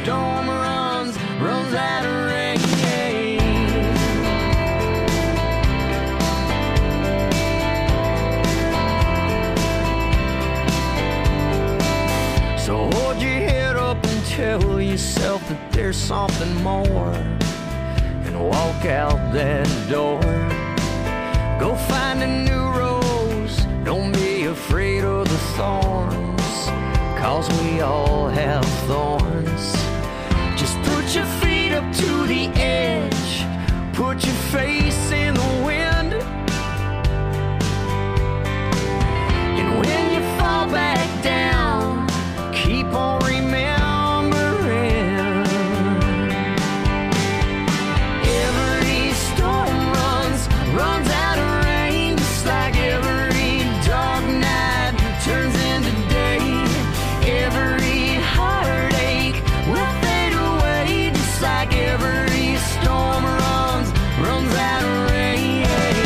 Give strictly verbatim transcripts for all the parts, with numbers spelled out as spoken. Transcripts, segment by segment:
storm runs, runs out of rain. So hold your head up and tell yourself that there's something more, and walk out that door. Go find a new rose, don't be afraid of the thorns, cause we all have thorns. Just put your feet up to the edge, put your face in the wind, and when you fall back down, keep on remembering. Every storm runs, runs out of rain, just like every dark night turns into day. Every heartache will fade away, just like every storm runs, runs out of rain.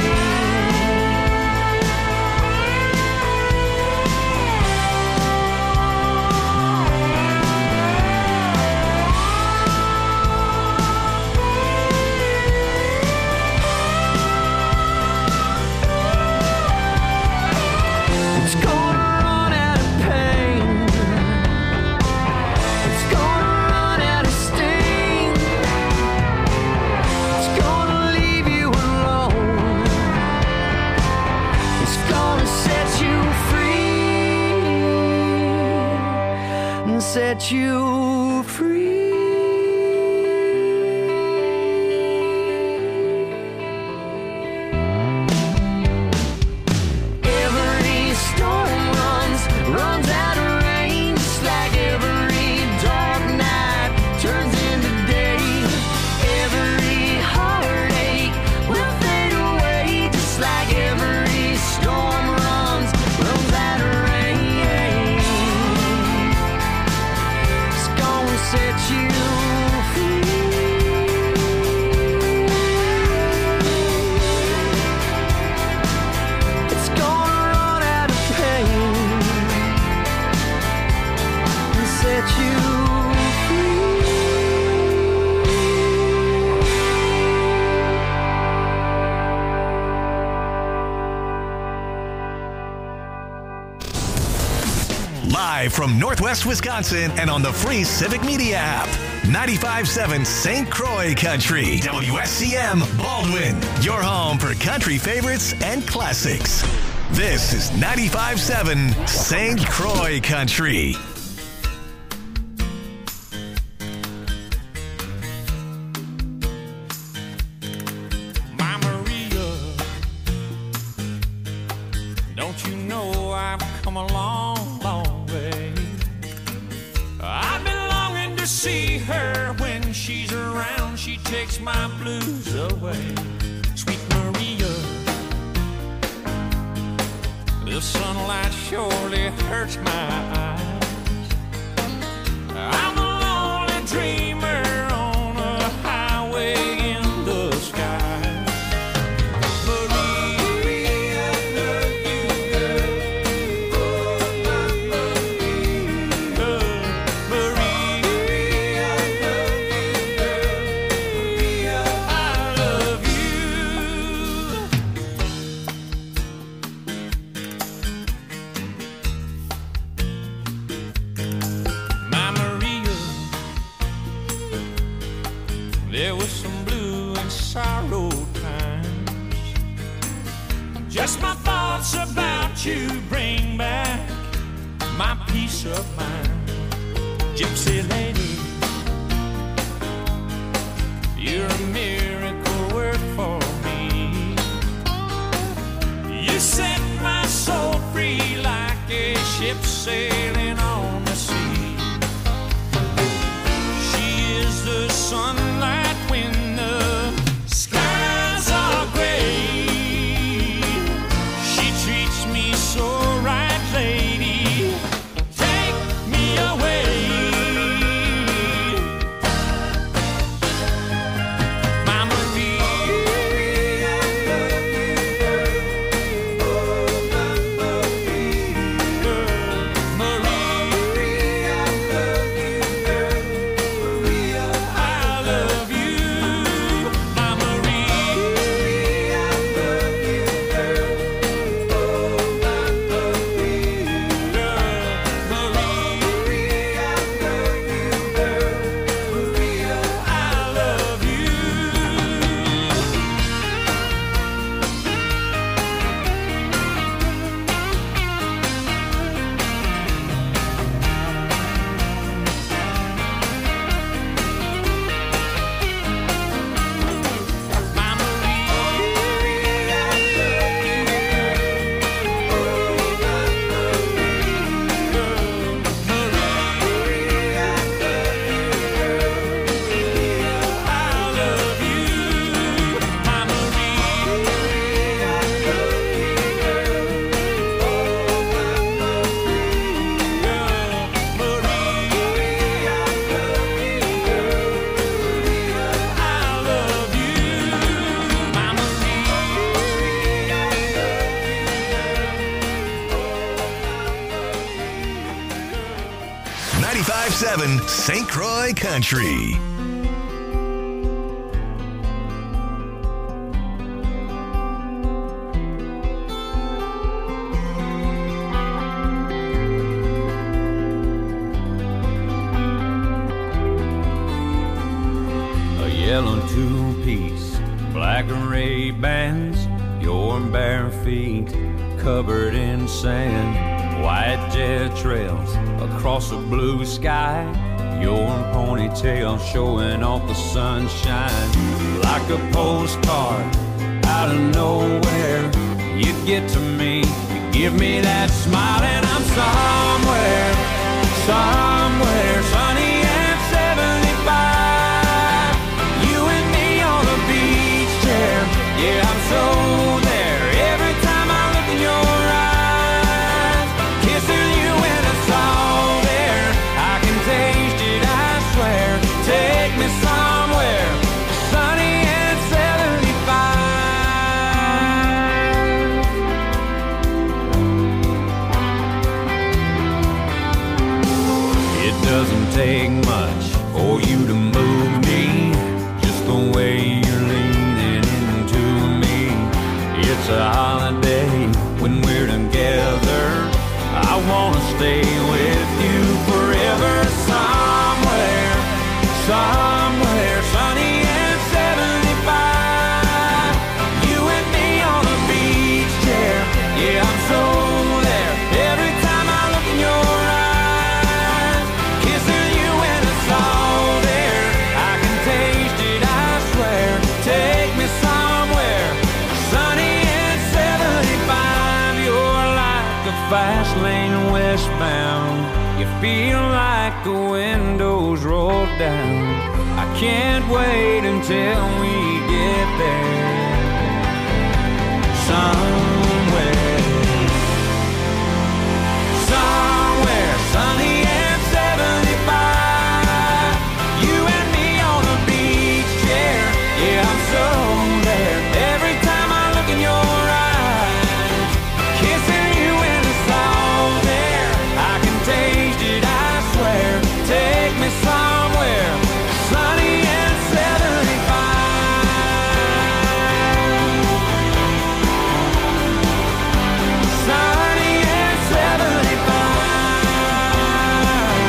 It's gonna run out of pain, it's gonna run out of sting, it's gonna leave you alone, it's gonna set you free, and set you free. Every storm runs, runs out of rain, just like every dark night turns into day. Every heartache will fade away, just like every storm runs, runs out of rain. It's gonna set you free. It's gonna run out of pain and set you free. Live from Northwest Wisconsin and on the free Civic Media app. ninety-five point seven Saint Croix Country. W S C M Baldwin. Your home for country favorites and classics. This is ninety-five point seven Saint Croix Country. My Maria, don't you know I've come a long, long way? I've been longing to see her. When she's around, she takes my blues away. Sweet Maria, the sunlight surely hurts my eyes. I'm a lonely dreamer on a highway in the sky. Maria, I love you, girl. Oh, my Maria. Maria, I love you, girl. Maria, I love you. My Maria, there was some blue and sorrow times. Just my thoughts about you bring back my peace of mind. Gypsy lady, you're a miracle work for me. You set my soul free like a ship sailing on the sea. She is the sunlight when the skies are gray. She treats me so right, lady. Take me away. My Maria, I love you, girl. Oh, my Maria. ninety-five point seven Saint Croix Country. A yellow two-piece, black Ray-Bans, your bare feet covered in sand, white jet trails across a blue sky, your ponytail showing off the sunshine. Like a postcard out of nowhere, you get to me, you give me that smile, and I'm somewhere, somewhere sunny and seventy-five. You and me on the beach chair, yeah, I'm so there. Every time I look in your eyes, kissing you and it's all there. I can taste it, I swear. Take me somewhere sunny and seventy-five. It doesn't take much for you to move me, just the way you're leaning into me. It's a holiday when we're together. I wanna stay with you forever. Somewhere, somewhere sunny and seventy-five. You and me on a beach chair, yeah, I'm so there. Every time I look in your eyes, kissing you and it's all there. I can taste it, I swear. Take me somewhere sunny and seventy-five. You're like a fast lane westbound. You feel like the windows roll down. I can't wait until we get there. Somewhere, somewhere sunny and seventy-five. You and me on a beach chair, yeah, I'm so there. Every time I look in your eyes, kissing you and it's all there. I can taste it, I swear. Take me somewhere sunny and seventy-five. Sunny and seventy-five.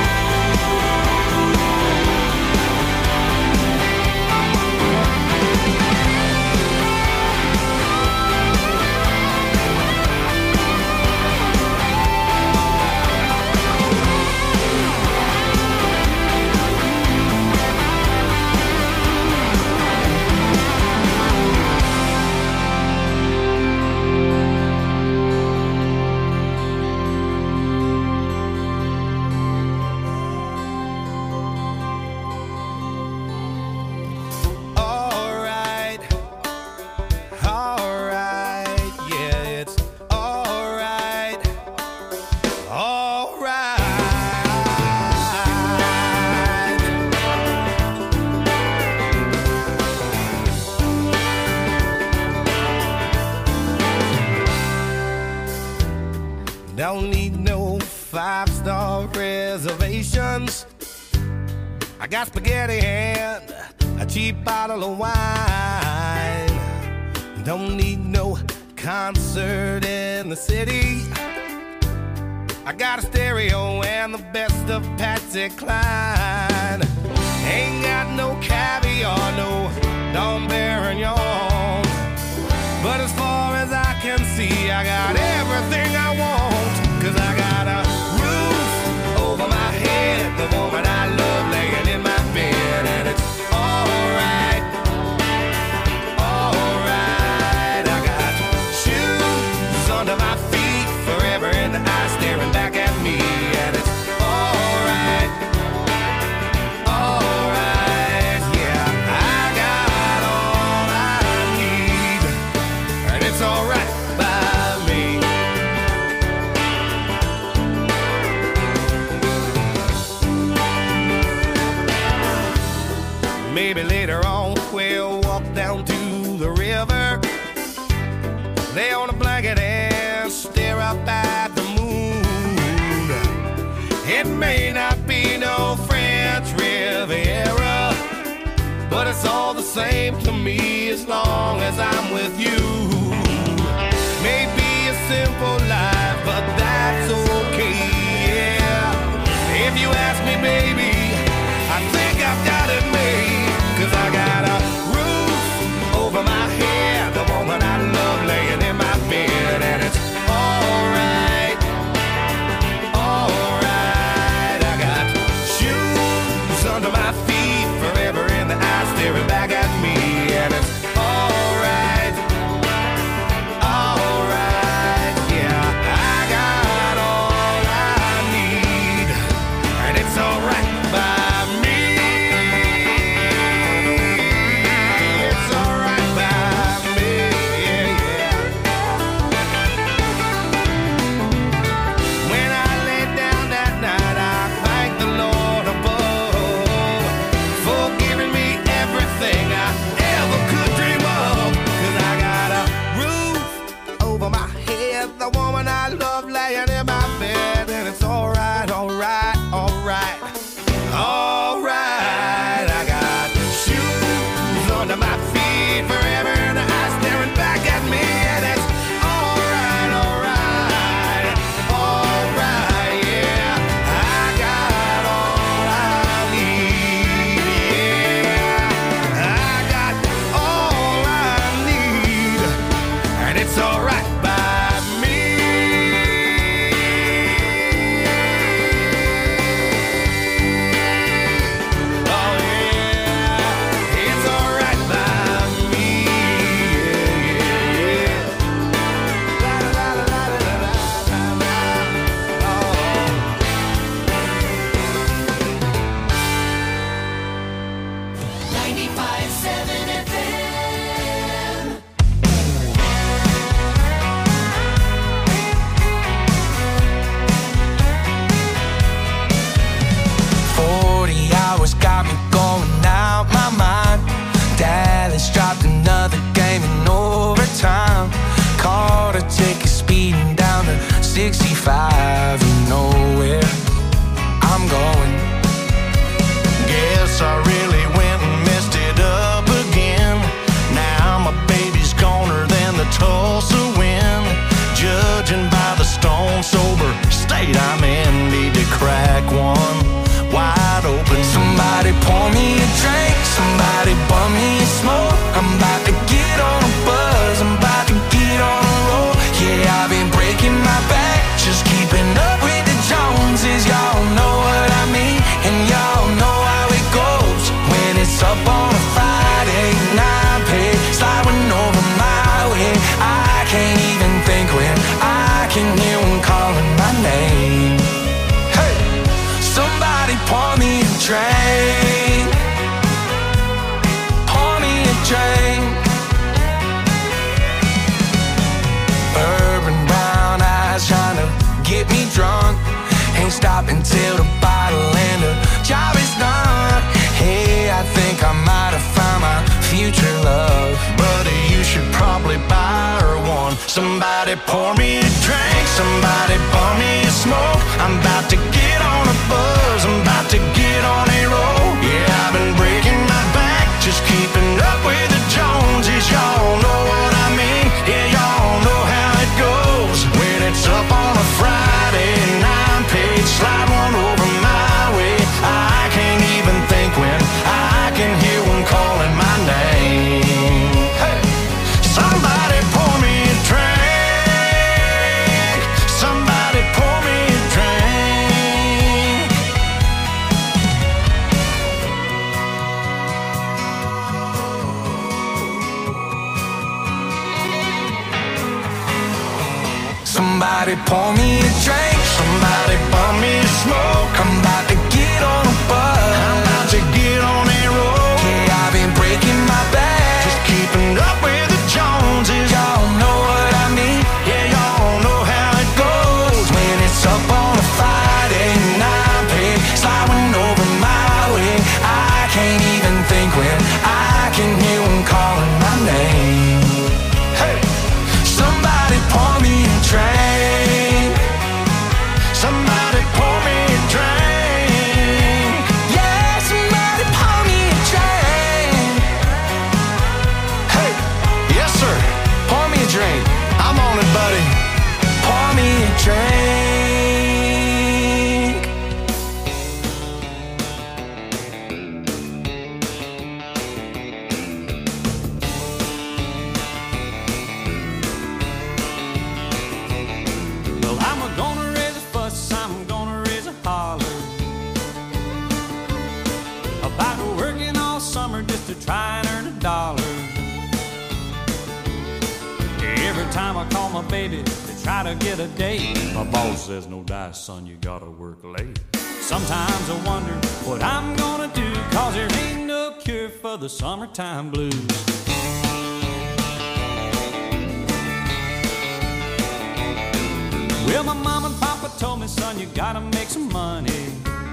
Alright, alright, yeah, it's alright, alright. Don't need no five-star reservations. I got spaghetti and a cheap bottle of wine. Don't need no concert in the city. I got a stereo and the best of Patsy Cline. Ain't got no caviar, no Dom Perignon. But as far as I can see, I got everything I want. Cause I got a roof over my head, the woman I love laying in my bed, and it's alright, alright. I got shoes under my feet, forever in the eye staring back at me, and it's alright, alright. Yeah, I got all I need, and it's alright by me. Maybe later on we'll walk down to the river, lay on a blanket and stare up at the moon. It may not be no old French Riviera, but it's all the same to me as long as I'm with you. Maybe a simple life, but that's okay, yeah. If you ask me, baby, I think I've got it made, 'cause I got a roof over my head, the woman I love laying in my bed, and it's alright, alright. I got shoes under my feet, forever in the eyes staring back at me, and it's alright, alright, yeah. I got all I need, and it's alright by me. It's alright by me, yeah, yeah. When I lay down that night, I thank the Lord above for giving me everything I ever could dream of. 'Cause I got a roof over my head, the woman I love laying in my bed, and it's alright, alright, alright, alright. I got shoes under my feet, forever in the eyes staring back at me, and it's alright, alright, alright, yeah. I got all I need, yeah. I got all I need, and it's alright by me. Oh yeah, it's alright by me, yeah, yeah, yeah. La la la la la la la la. Oh. ninety-five seven F M. Forty hours got me going out my mind. Dallas dropped another game in overtime. Caught a ticket speeding down to sixty-five. You know where I'm going. Guess I really went and messed it up again. Now my baby's goner than the Tulsa wind. Judging by the stone sober state I'm in, need to crack one wide open. Somebody pour me a drink, somebody bum me a smoke. I'm about to get on a buzz, I'm about to get on a roll. Yeah, I've been breaking my back, just keeping up with the Joneses. Y'all know what I mean, and y'all know how it goes. When it's up on a Friday, nine pay, sliding over my way. I can't even think when I can hear one calling my name. Hey, somebody pour me a drink, pour me a drink. Bourbon brown eyes trying to get me drunk. Ain't stopping till the bottle and the job is done. Hey, I think I might have found my future love. Buddy, you should probably buy her one. Somebody pour me a drink, somebody pour me a smoke. I'm about to get on a buzz, I'm about to get on a roll. Yeah, I've been breaking my back, just keeping up with the Joneses. Y'all know what I mean, yeah, y'all know how it goes. When it's up on a Friday, nine page, slide one over my way. I can't even think when I can hear one calling my name. Hey, somebody pour me a drink, somebody pour me a drink. Somebody pour me a drink, somebody pour me a smoke. I'm about to get on a buzz, I'm about to get on a roll. Yeah, I've been breaking my back, Just keeping up with the Joneses. y'all know what I mean. Yeah, y'all know how it goes. When it's up on a Friday, nine pay, sliding over my way. I can't even think when I can hear one calling my name. Hey, somebody pour me a drink, Somebody pour me a drink. my baby to try to get a date. My boss says, no dice, son, you gotta work late. Sometimes I wonder what I'm gonna do, cause there ain't no cure for the summertime blues. Well, my mom and papa told me, son, you gotta make some money.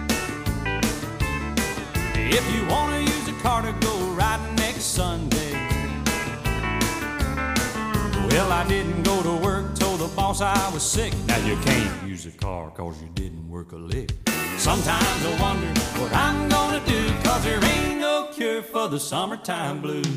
If you wanna use a car to go riding next Sunday. Well, I didn't go to work, told the boss I was sick. Now you can't use a car cause you didn't work a lick. Sometimes I wonder what I'm gonna do, cause there ain't no cure for the summertime blues.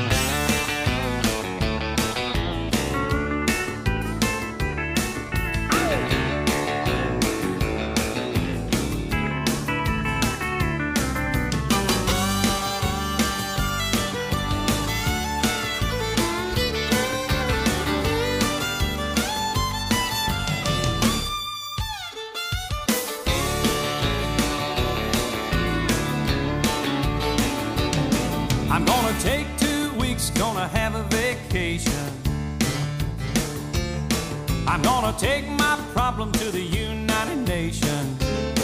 I'm gonna take two weeks, gonna have a vacation. I'm gonna take my problem to the United Nations.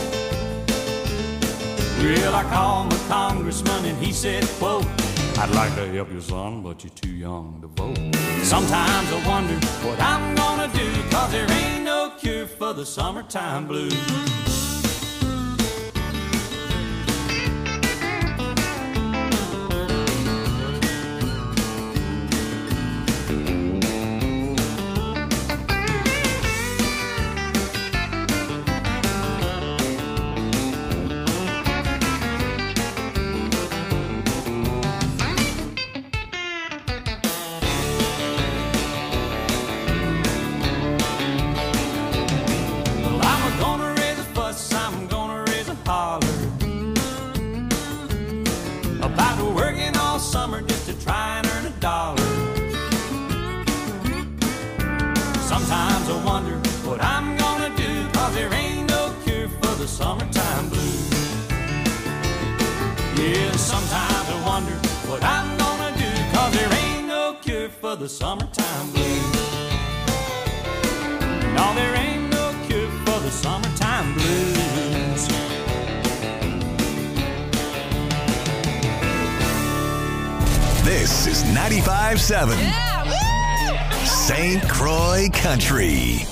Well, I called my congressman and he said, quote, I'd like to help you, son, but you're too young to vote. Sometimes I wonder what I'm gonna do, cause there ain't no cure for the summertime blues. Sometimes I wonder what I'm gonna do, cause there ain't no cure for the summertime blues. Yeah, sometimes I wonder what I'm gonna do, cause there ain't no cure for the summertime blues. No, there ain't no cure for the summertime blues. This is ninety-five seven. Yeah! Saint Croix Country.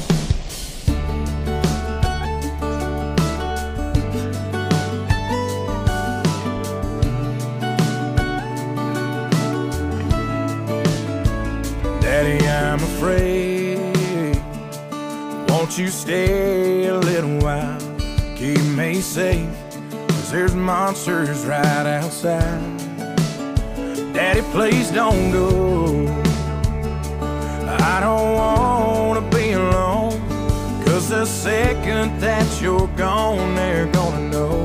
Daddy, I'm afraid. Won't you stay a little while? Keep me safe, cause there's monsters right outside. Daddy, please don't go. I don't wanna be alone, cause the second that you're gone, they're gonna know.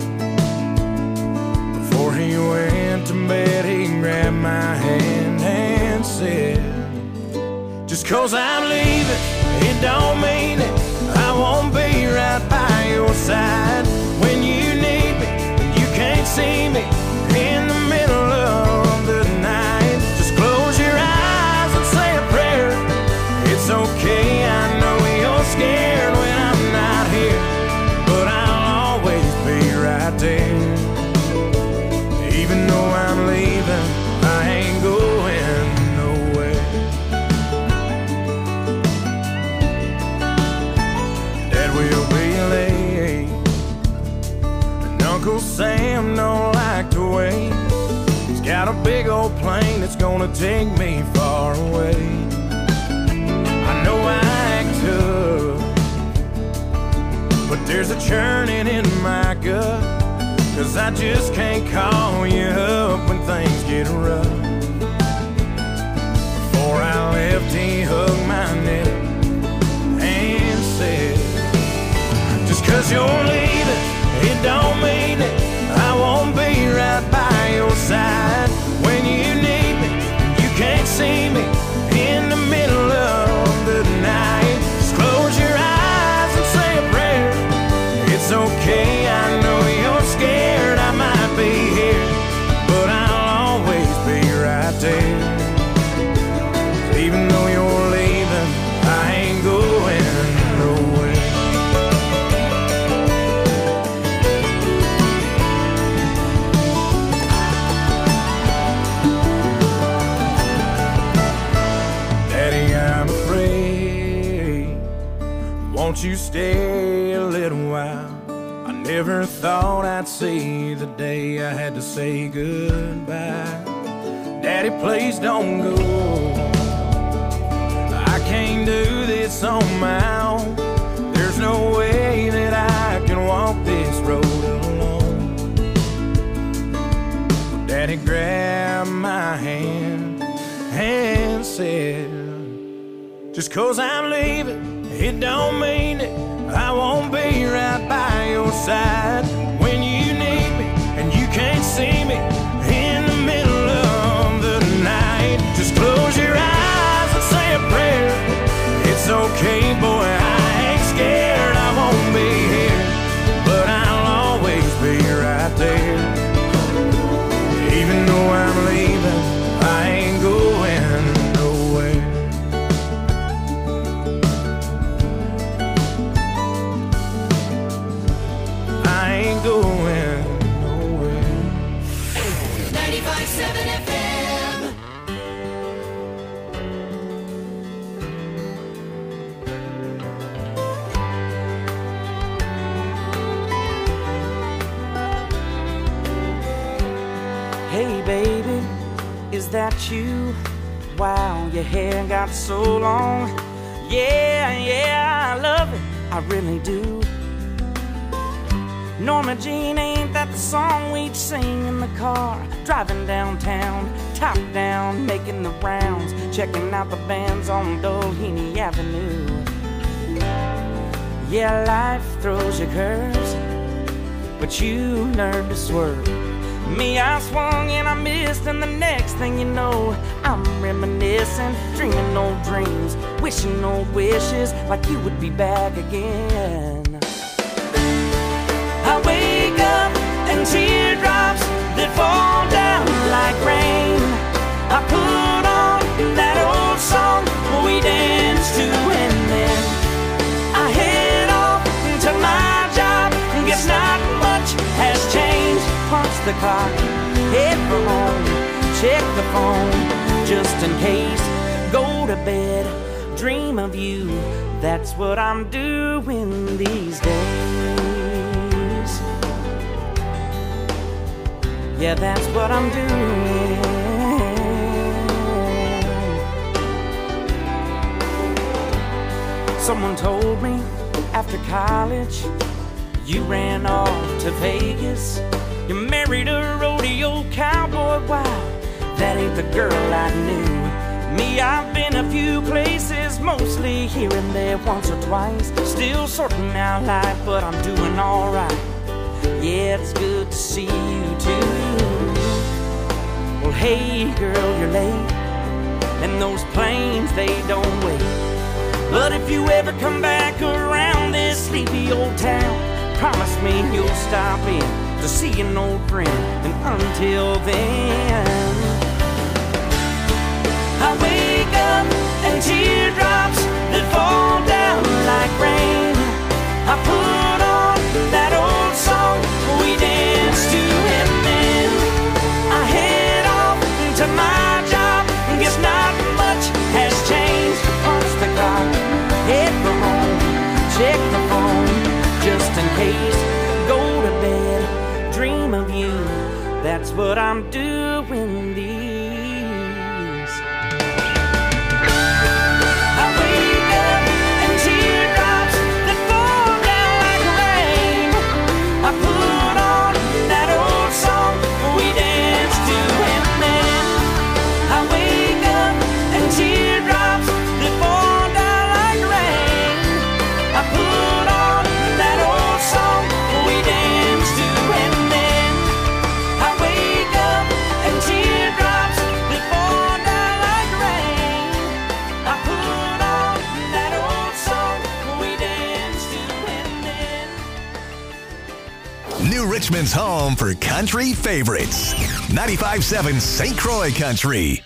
Before he went to bed, he grabbed my hand and said, just cause I'm leaving, it don't mean that I won't be right by your side. When you need me, you can't see me in the middle of the night. Just close your eyes and say a prayer. It's okay, I know you're scared when I'm not here, but I'll always be right there. Even though I'm leaving, I ain't going nowhere. Dad will be late, and Uncle Sam don't like to wait. He's got a big old plane that's gonna take me far away. I know I act tough, but there's a churning in my gut, cause I just can't call you up when things get rough. Before I left, he hugged my neck and said, just cause you're leaving, it don't mean that I won't be right by your side. When you need me, you can't see me in the middle of the night. Just close your eyes and say a prayer. It's okay, I know you're scared, I might be here, but I'll always be right there. Even though you're leaving, won't you stay a little while? I never thought I'd see the day I had to say goodbye. Daddy, please don't go. I can't do this on my own. There's no way that I can walk this road alone. Daddy grabbed my hand and said, just 'cause I'm leaving, it don't mean that I won't be right by your side when you need me and you can't see me in the middle of the night. Just close your eyes and say a prayer. It's okay, boy, I ain't scared. I won't be here, but I'll always be right there. Even though I'm leaving, I ain't going nowhere. I ain't going nowhere. ninety-five point seven F M. Hey baby, is that you? Wow, your hair got so long. Yeah, yeah, I love it, I really do. Norma Jean, ain't that the song we'd sing in the car? Driving downtown, top down, making the rounds, checking out the bands on Doheny Avenue. Yeah, life throws you curves, but you learn to swerve. Me, I swung and I missed, and the next thing you know, I'm reminiscing, dreaming old dreams, wishing old wishes, like you would be back again. I wake up and teardrops that fall down like rain. I put on that old song we danced to, and then I head off to my job. Guess not much has changed. Punch the clock, head for home, check the phone, just in case. Go to bed, dream of you. That's what I'm doing these days. Yeah, that's what I'm doing. Someone told me after college you ran off to Vegas. You married a rodeo cowboy. Wow, that ain't the girl I knew. Me, I've been a few places, mostly here and there, once or twice. Still sorting out life, but I'm doing alright. Yeah, it's good to see you too. Well, hey girl, you're late, and those planes, they don't wait. But if you ever come back around this sleepy old town, promise me you'll stop in to see an old friend. And until then, I wake up and teardrops that fall down like rain. I put on that old song we danced to, and then I head off to my job. Guess not much has changed. Punch the clock, head for home, check the phone, just in case. Go to bed, dream of you. That's what I'm doing these. I wake up and teardrops that fall down like rain. I put on that old song we danced to, and then I wake up and teardrops that fall down like rain. I put on that old song we danced to, and then I wake up and teardrops that fall down like rain. I put on that old song we danced to, and then New Richmond's home for country favorites. ninety-five point seven Saint Croix Country.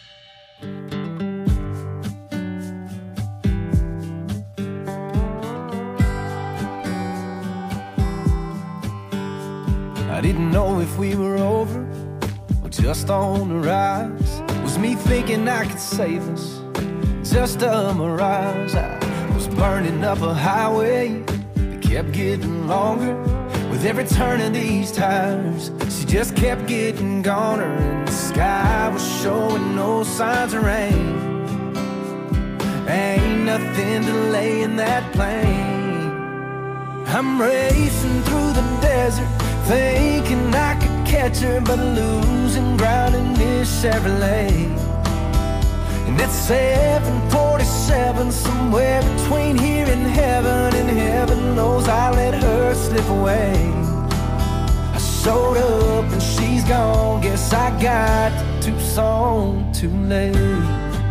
I didn't know if we were over or just on the rise. Was me thinking I could save us just a mirage? I was was burning up a highway that kept getting longer. With every turn of these tires, she just kept getting goner, and the sky was showing no signs of rain. Ain't nothing delaying that plane. I'm racing through the desert, thinking I could catch her, but losing ground in this Chevrolet. And it's seven forty-seven, somewhere between here and heaven, and heaven knows I let her slip away. I showed up and she's gone, guess I got to Tucson too late.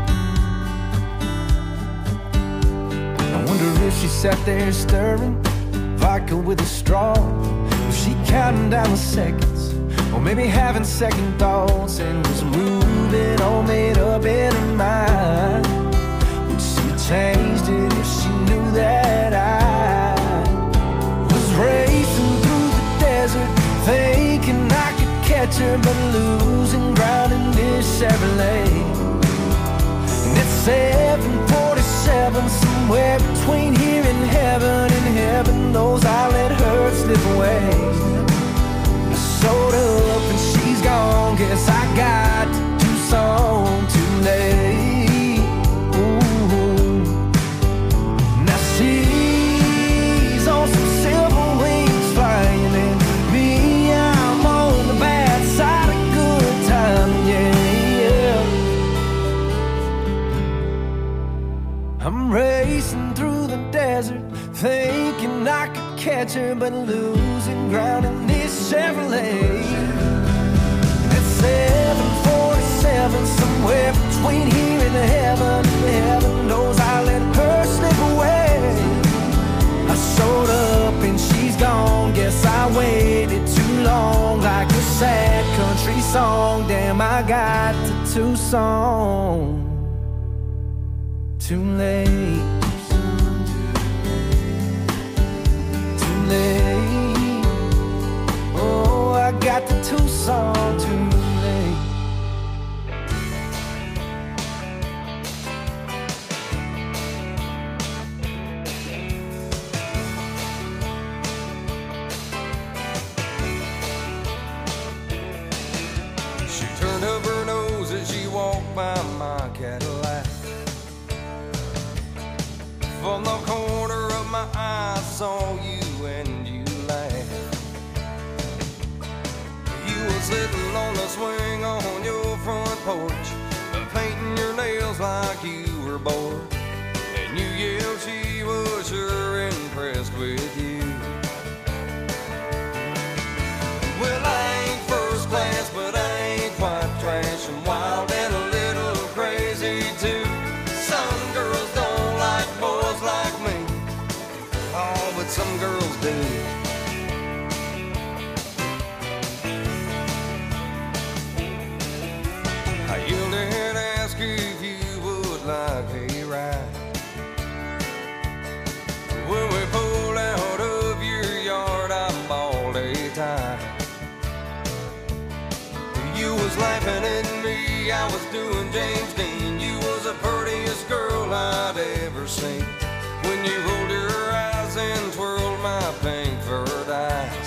I wonder if she sat there stirring vodka with a straw. Was she counting down the seconds, or maybe having second thoughts, and was moving all made up in her mind? Would she have changed it if she knew that I was racing through the desert, thinking I could catch her, but losing ground in this Chevrolet? And it's seven forty-seven, somewhere between here and heaven, and heaven knows I let her slip away. I showed up and she's gone, guess I got to Tucson too late. Ooh. Now she's on some silver wings flying, and me, I'm on the bad side of good time, yeah, yeah. I'm racing through the desert, thinking I could catch her, but losing ground in this Chevrolet. It's seven forty-seven, somewhere between here and heaven, and heaven knows I let her slip away. I showed up and she's gone, guess I waited too long, like a sad country song. Damn, I got to Tucson too late. Oh, I got to Tucson too late. She turned up her nose as she walked by my Cadillac. From the corner of my eye I saw you and you laughed. You were sitting on the swing on your front porch, painting your nails like you were bored, and you yelled she was sure impressed with you. Well, I ain't first class, but I ain't quite trash, and wild and a little crazy too. Some girls don't like boys like me, oh, but some girls do. I yelled and asked if you would like a ride. When we pulled out of your yard, I bawled a tie. You was laughing at me, I was doing James Dean. You was the prettiest girl I'd ever seen. When you rolled your eyes and twirled my pink furred eyes.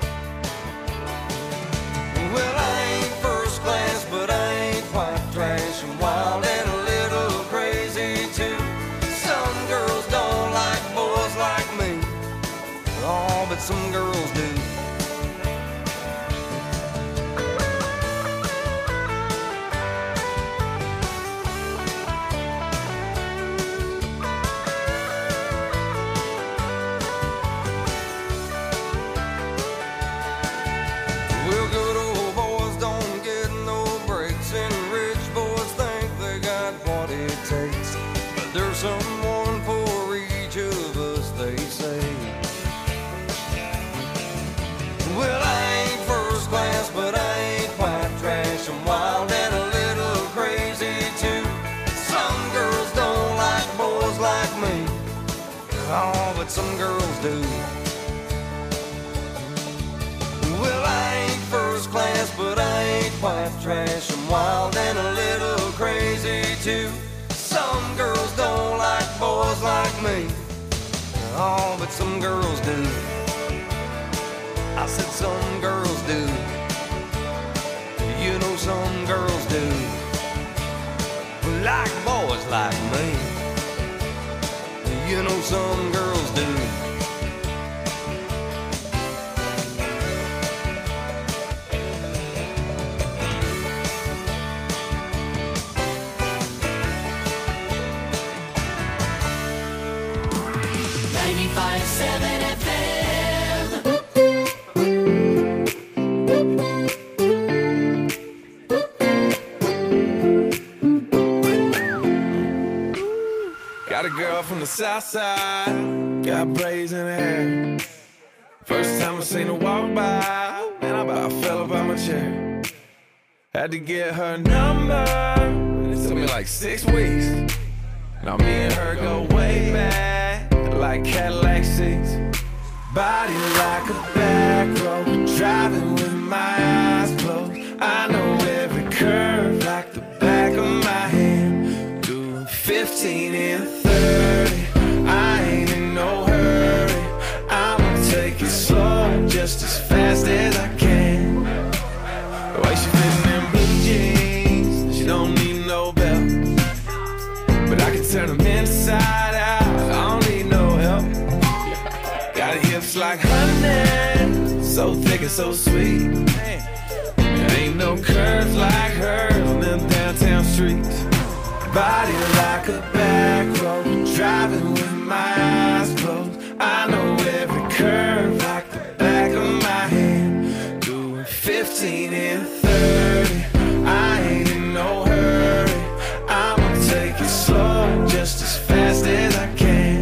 Well, I ain't first class, but I ain't quite trash, and wild and a little crazy too. Some girls don't like boys like me, oh, but some girls do. Someone for each of us, they say. Well, I ain't first class, but I ain't quite trash, I'm wild and a little crazy too. Some girls don't like boys like me, oh, but some girls do. Well, I ain't first class, but I ain't quite trash, I'm wild and a little crazy too. Some girls don't like boys like me. Oh, but some girls do. I said some girls do. You know some girls do. Like boys like me. You know some girls do. ninety-five seven F M. Got a girl from the south side, got braids in her hair. First time I seen her walk by, man, I about fell up out my chair. Had to get her number, it took me like six weeks. Now me and her go way back, like Cadillac seats. Body like a back road, driving with my eyes closed. I know every curve like the back of my hand. Doing fifteen and thirty, I ain't in no hurry. I'ma take it slow, just as fast as I can. The way she fitting in blue jeans, she don't need no belt. But I can turn them inside out, I don't need no help. Got hips like honey, so thick and so sweet. There ain't no curves like hers on them downtown streets. Body like a back road, driving with my eyes closed. I know every curve like the back of my hand. Doing fifteen and thirty, I ain't in no hurry. I'ma take it slow, just as fast as I can.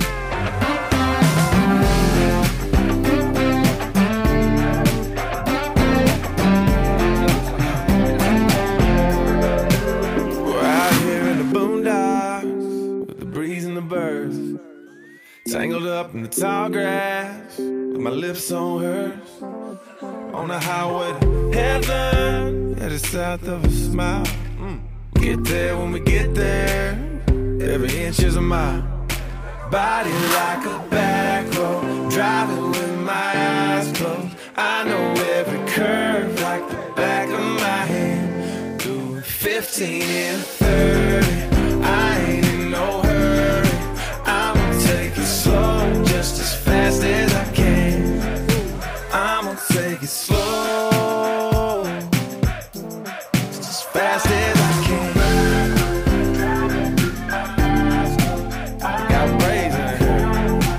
Tangled up in the tall grass, with my lips on hers. On the highway to heaven, headed south of a smile. Mm. Get there when we get there, every inch is a mile. Body like a back road, driving with my eyes closed. I know every curve like the back of my hand. Doing fifteen and thirty, I ain't in no hurry. I'ma take it slow, just as fast as I can. I'ma take it slow, just as fast as I can. Got braids in her hair.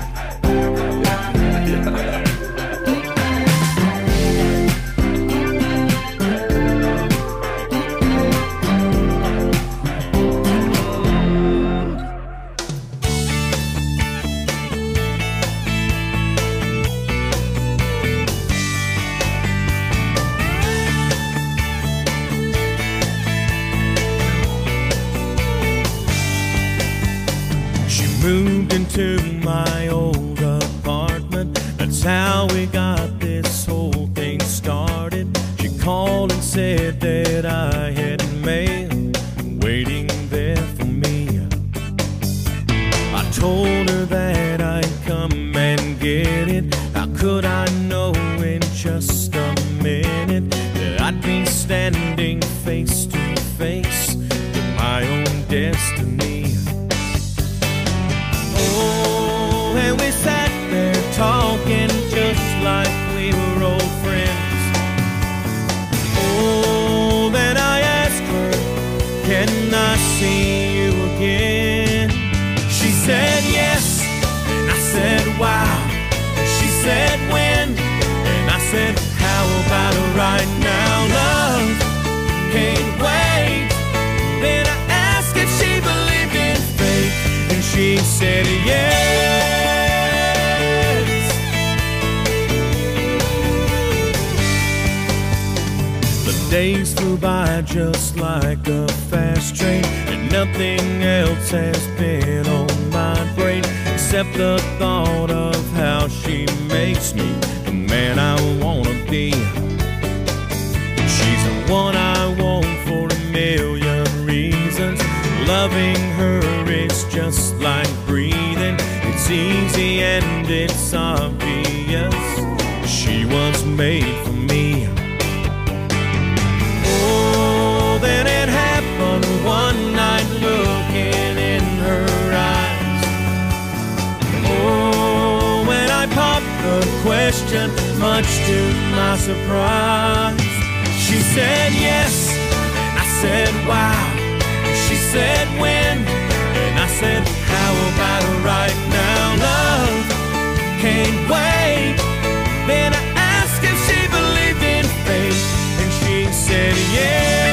Moved into my old apartment. That's how we got this whole thing started. She called and said that I had mail waiting there for me. I told her that I'd come and get it. How could I know in just a minute that I'd be standing face to face with my own destiny? Oh, and we sat there talking just like we were old friends. Oh, then I asked her, can I see you again? She said yes, and I said wow. She said when, and I said how about right now, love? Can't wait. Then I asked if she believed in fate, and she said yes. The days flew by just like a fast train, and nothing else has been on my brain except the thought of how she makes me the man I wanna be. She's the one I want for a million reasons. Loving her is just like It's easy and it's obvious. She was made for me. Oh, then it happened one night, looking in her eyes. Oh, when I popped the question, much to my surprise, she said yes, and I said wow. She said when, and I said how about right now, love can't wait. Then I asked if she believed in fate, and she said yes.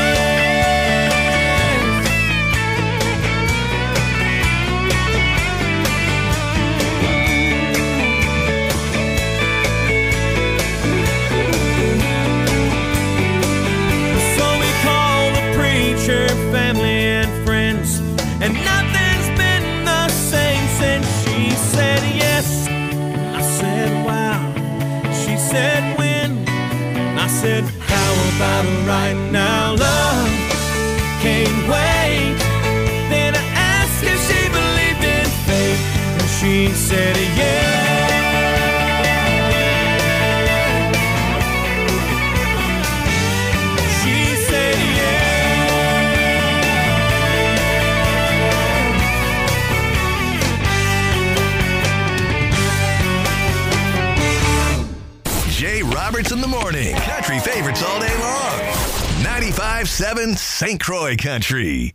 So we called the preacher, family and friends, and nothing's been the same since. She said yes, I said wow. She said when, and I said how about right now, love can't wait. Then I asked if she believed in fate, and she said yes. She said Jay Roberts in the morning. Country favorites all day long. ninety-five point seven Saint Croix Country.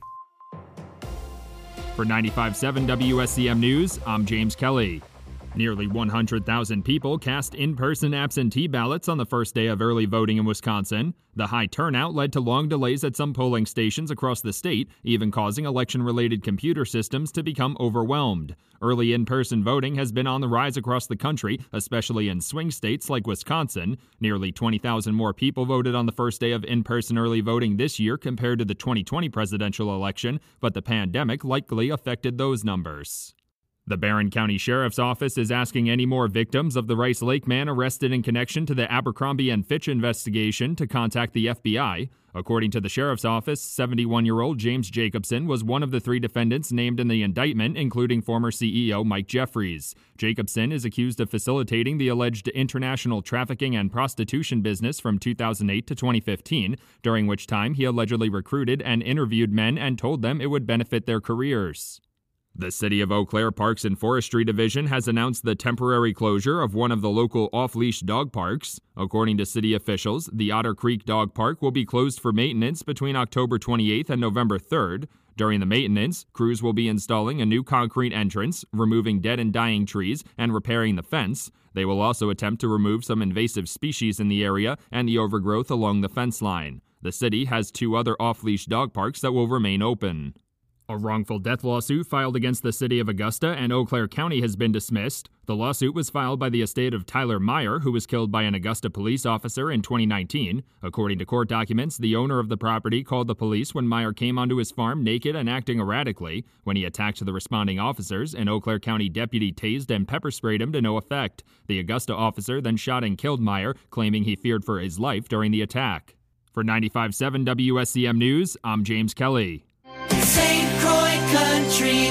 For ninety-five point seven W S C M News, I'm James Kelly. Nearly one hundred thousand people cast in-person absentee ballots on the first day of early voting in Wisconsin. The high turnout led to long delays at some polling stations across the state, even causing election-related computer systems to become overwhelmed. Early in-person voting has been on the rise across the country, especially in swing states like Wisconsin. Nearly twenty thousand more people voted on the first day of in-person early voting this year compared to the twenty twenty presidential election, but the pandemic likely affected those numbers. The Barron County Sheriff's Office is asking any more victims of the Rice Lake man arrested in connection to the Abercrombie and Fitch investigation to contact the F B I. According to the Sheriff's Office, seventy-one-year-old James Jacobson was one of the three defendants named in the indictment, including former C E O Mike Jeffries. Jacobson is accused of facilitating the alleged international trafficking and prostitution business from two thousand eight to twenty fifteen, during which time he allegedly recruited and interviewed men and told them it would benefit their careers. The City of Eau Claire Parks and Forestry Division has announced the temporary closure of one of the local off-leash dog parks. According to city officials, the Otter Creek Dog Park will be closed for maintenance between October twenty-eighth and November third. During the maintenance, crews will be installing a new concrete entrance, removing dead and dying trees, and repairing the fence. They will also attempt to remove some invasive species in the area and the overgrowth along the fence line. The city has two other off-leash dog parks that will remain open. A wrongful death lawsuit filed against the City of Augusta and Eau Claire County has been dismissed. The lawsuit was filed by the estate of Tyler Meyer, who was killed by an Augusta police officer in twenty nineteen. According to court documents, the owner of the property called the police when Meyer came onto his farm naked and acting erratically. When he attacked the responding officers, an Eau Claire County deputy tased and pepper sprayed him to no effect. The Augusta officer then shot and killed Meyer, claiming he feared for his life during the attack. For ninety-five point seven W S C M News, I'm James Kelly. Saint Croix Country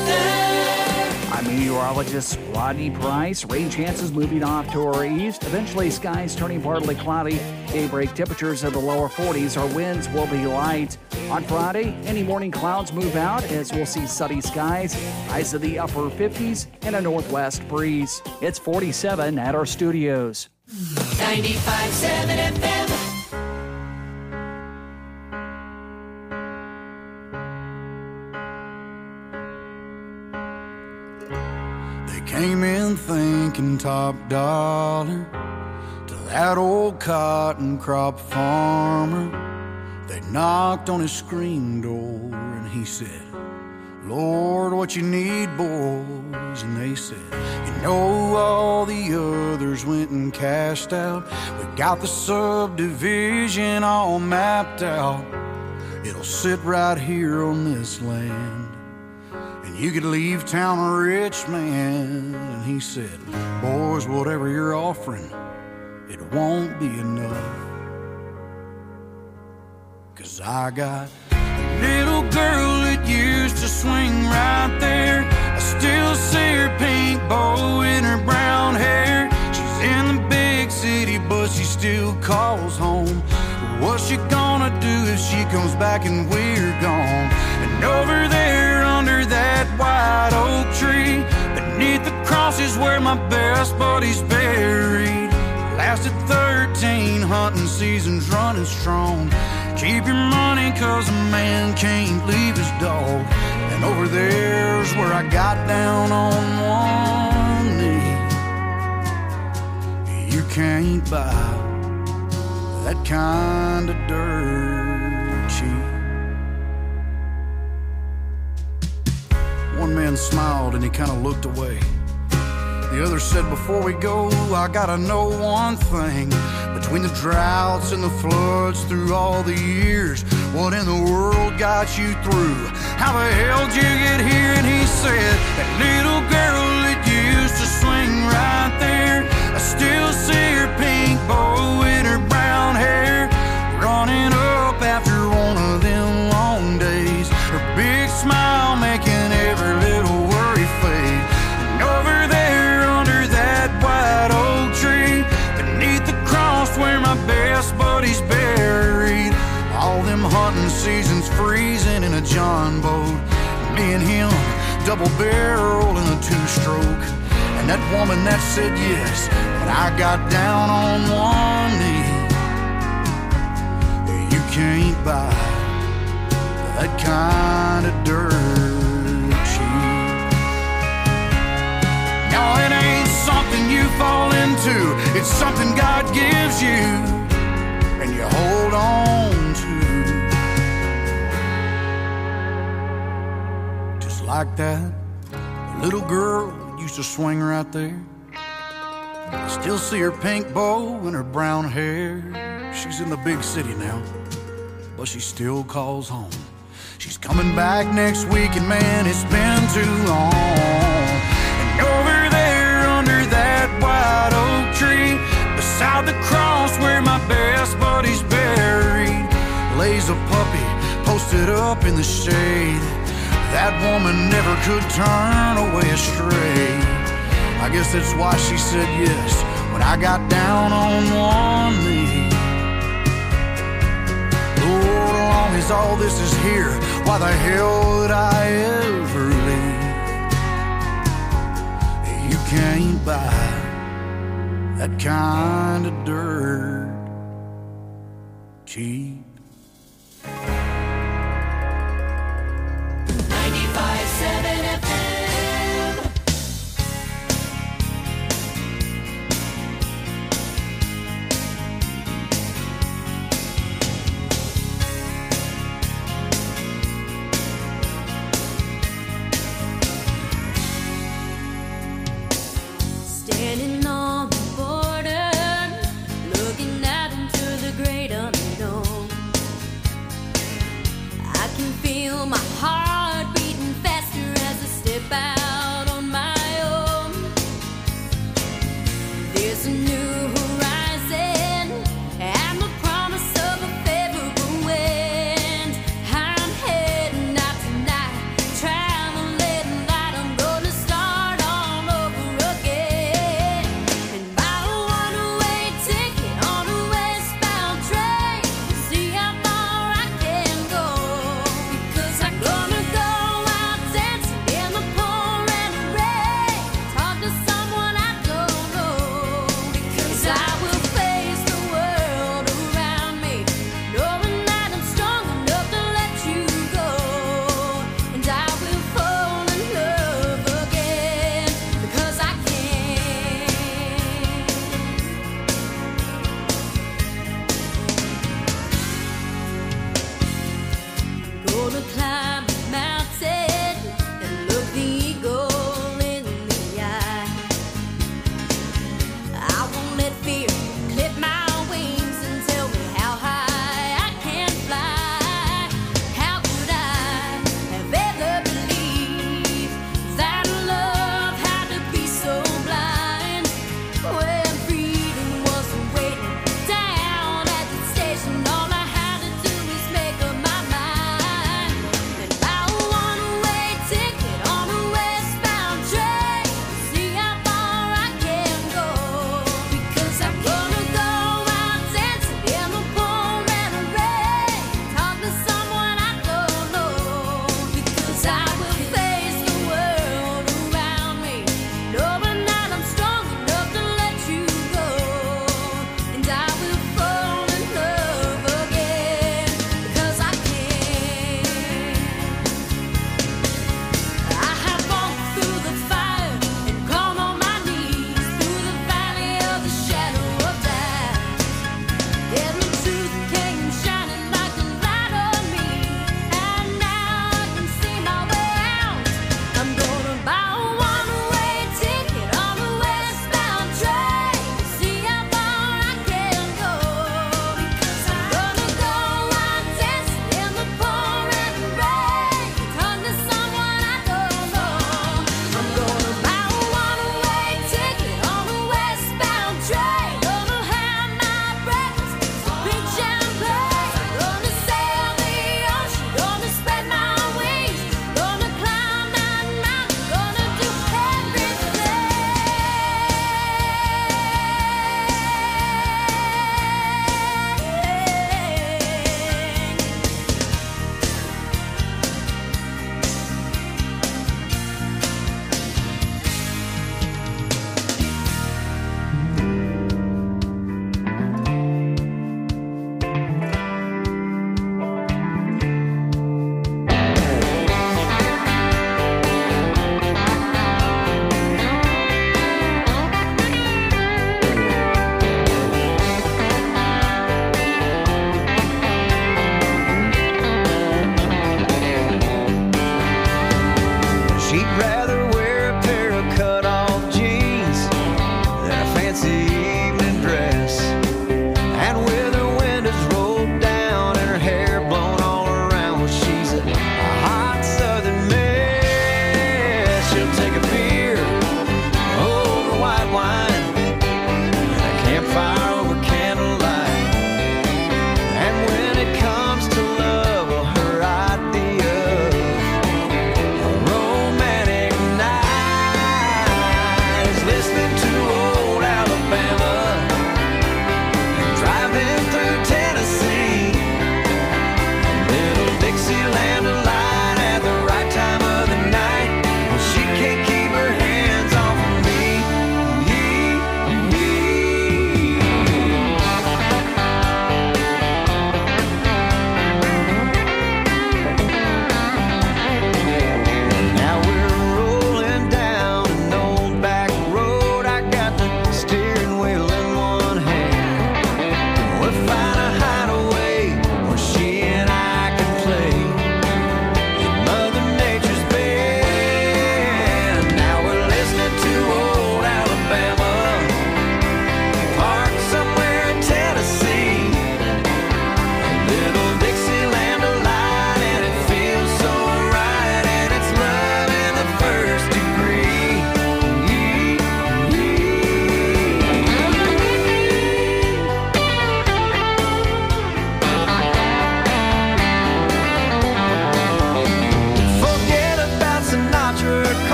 weather. I'm meteorologist Rodney Price. Rain chances moving off to our east. Eventually, skies turning partly cloudy. Daybreak temperatures in the lower forties. Our winds will be light. On Friday, any morning clouds move out as we'll see sunny skies. Highs in the upper fifties and a northwest breeze. It's forty-seven at our studios. ninety-five point seven F M. Came in thinking top dollar to that old cotton crop farmer. They knocked on his screen door and he said, Lord, what you need, boys? And they said, you know, all the others went and cashed out. We got the subdivision all mapped out. It'll sit right here on this land. You could leave town a rich man. And he said, boys, whatever you're offering, it won't be enough. Cause I got a little girl that used to swing right there. I still see her pink still calls home. What's she gonna do if she comes back and we're gone? And over there under that white oak tree, beneath the cross is where my best buddy's buried. Lasted thirteen hunting seasons running strong. Keep your money cause a man can't leave his dog. And over there's where I got down on one knee. You can't buy that kind of dirt cheap. One man smiled and he kind of looked away. The other said, before we go, I gotta know one thing. Between the droughts and the floods through all the years, what in the world got you through? How the hell did you get here? And he said, that little girl that used to swing right there, I still see her pink bow in her brown hair, running up after one of them long days, her big smile making every little worry fade. And over there under that white oak tree, beneath the cross where my best buddy's buried, all them hunting seasons freezing in a John boat, me and him double barrel in a two-stroke. And that woman that said yes, but I got down on one knee. You can't buy that kind of dirt cheap. No, it ain't something you fall into, it's something God gives you and you hold on to. Just like that little girl used to swing right there. I still see her pink bow and her brown hair. She's in the big city now, but she still calls home. She's coming back next week, and man, it's been too long. And over there under that white oak tree, beside the cross where my best buddy's buried, lays a puppy posted up in the shade. That woman never could turn away astray. I guess that's why she said yes when I got down on one knee. Lord, long as all this is here, why the hell would I ever leave? You can't buy that kind of dirt cheap. ninety-five seven F M. Standing on the border, looking out into the great unknown.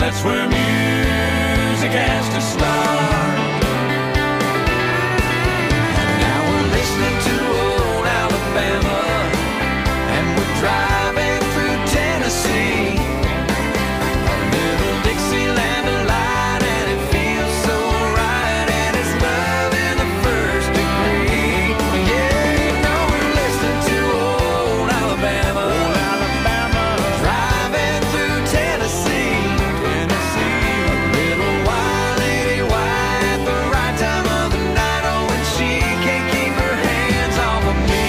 that's where music has to start. And now we're listening to old Alabama, and we're driving through Tennessee. A little Dixieland delight, and it feels so right, and it's love in the first degree. Yeah, you know we're listening to old Alabama, old Alabama, driving through Tennessee, Tennessee. A little wild lady white, the right time of the night, oh, and she can't keep her hands off of me.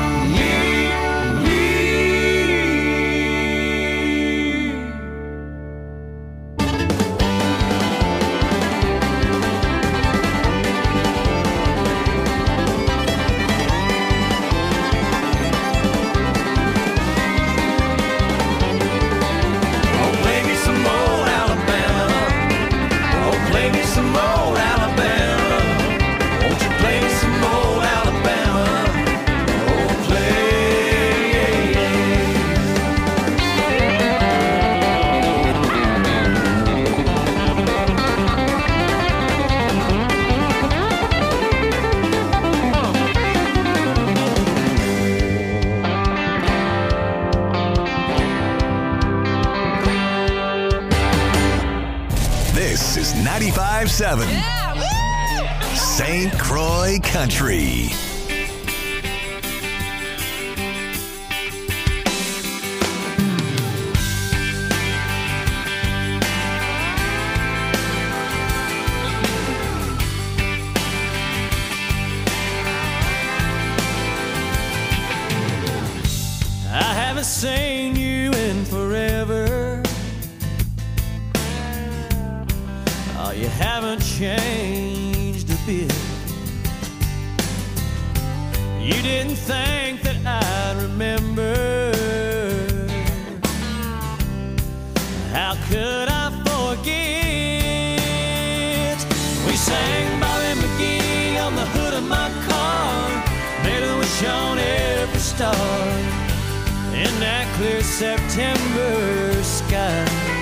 Oh, play me some old Alabama. Oh, play me some old Alabama. Won't you play me some old Alabama? Oh, play. This is ninety-five seven Saint Croix Country. I haven't seen you in forever. Oh, you haven't changed a bit. You didn't think that I'd remember. How could I forget? We sang Bobby McGee on the hood of my car, made a wish on every star in that clear September sky.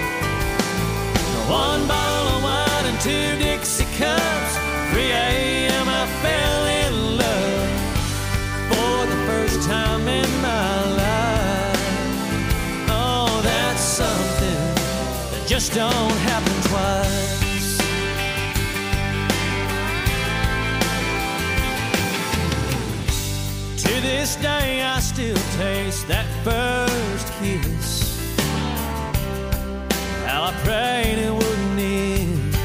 One bottle of wine and two Dixie cups, three a.m. I fell in love for the first time in my life. Oh, that's something that just don't happen twice. To this day I still taste that first kiss. How I prayed it wouldn't end.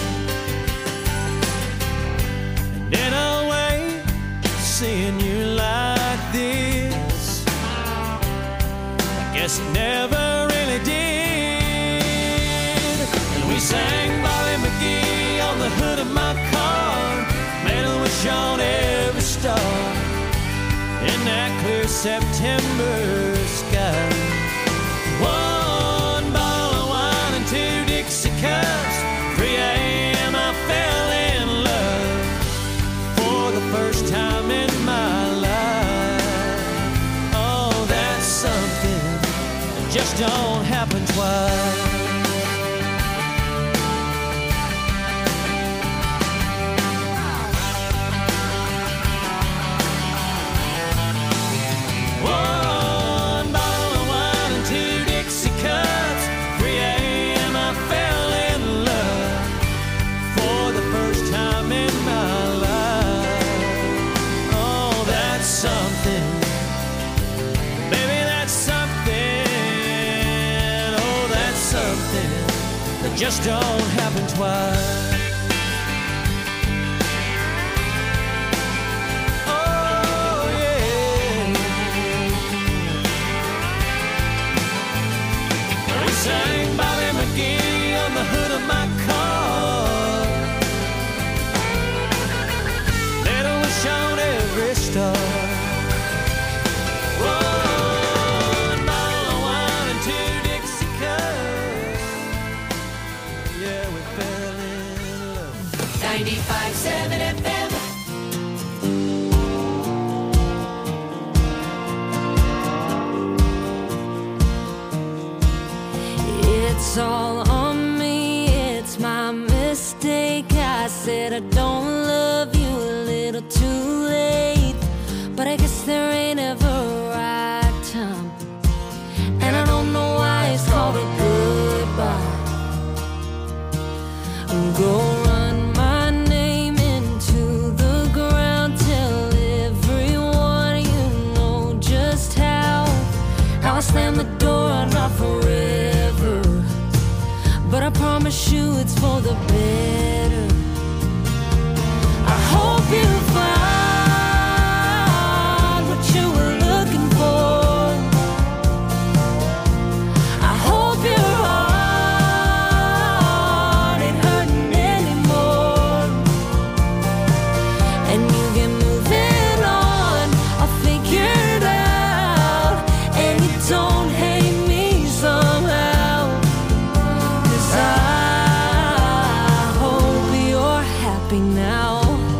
And in a way, seeing you like this, I guess it never really did. And we sang Bobby McGee on the hood of my car, made a wish on every star in that clear September sky. One bottle of wine and two Dixie cups, three a.m. I fell in love for the first time in my life. Oh, that's something that just don't happen twice. One bottle of wine and two Dixie cups, three a.m. I fell in love for the first time in my life. Oh, that's something, baby, that's something. Oh, that's something that just don't happen twice. Sang Bobby McGee on the hood of my car, made a wish on every star. One bottle of wine and two Dixie cups, yeah, we fell in love. ninety-five seven F M. It's all on me. said I don't love you a little too late, but I guess there ain't ever a right time, and I don't know why it's called a goodbye. Go run my name into the ground, tell everyone you know just how how I slam the door, not forever, but I promise you it's for the better. I hope you find what you were looking for. I hope your heart ain't hurting anymore, and you get moving on, I'll figure it out, and you don't hate me somehow, 'cause I hope you're happy now.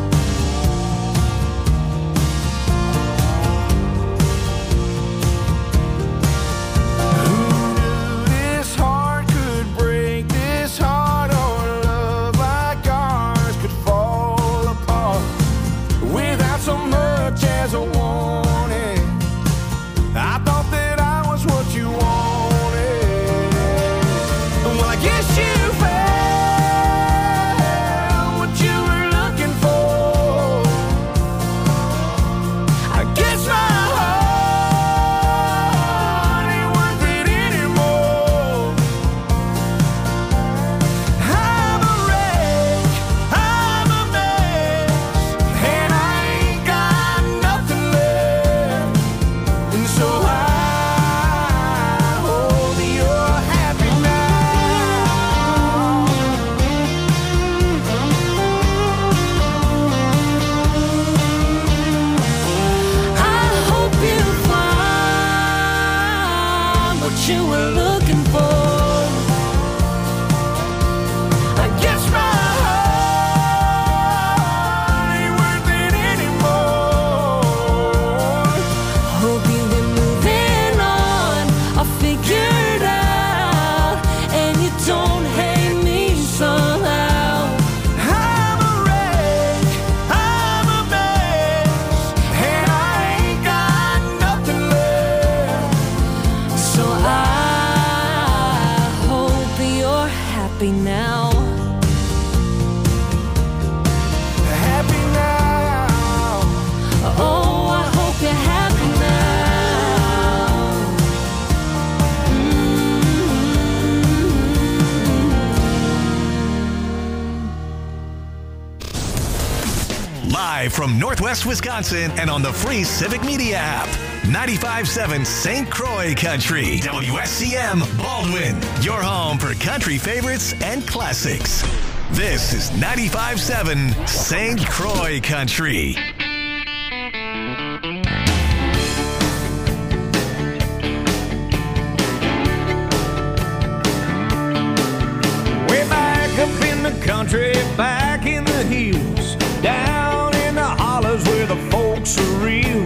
This heart could break, this heart or love like ours could fall apart without so much as a warning. I thought that I was what you wanted. Well, I guess you found what you were looking for. I guess my heart ain't worth it anymore. I'm a wreck, I'm a mess, and I ain't got nothing left. And so I hope you're happy now. I hope you find what you were looking for. I guess my heart ain't worth it anymore. Hope you get moving on, I'll figure it out, and you don't hate me somehow. I'm a wreck, I'm a mess, and I ain't got nothing left. So I hope you're happy now. Happy now. Oh, I hope you're happy now. Live from Northwest Wisconsin and on the free Civic Media app. ninety-five point seven Saint Croix Country. W S C M Baldwin. Your home for country favorites and classics. This is ninety-five point seven Saint Croix Country. Way back up in the country, back in the hills, down in the hollers where the folks are real.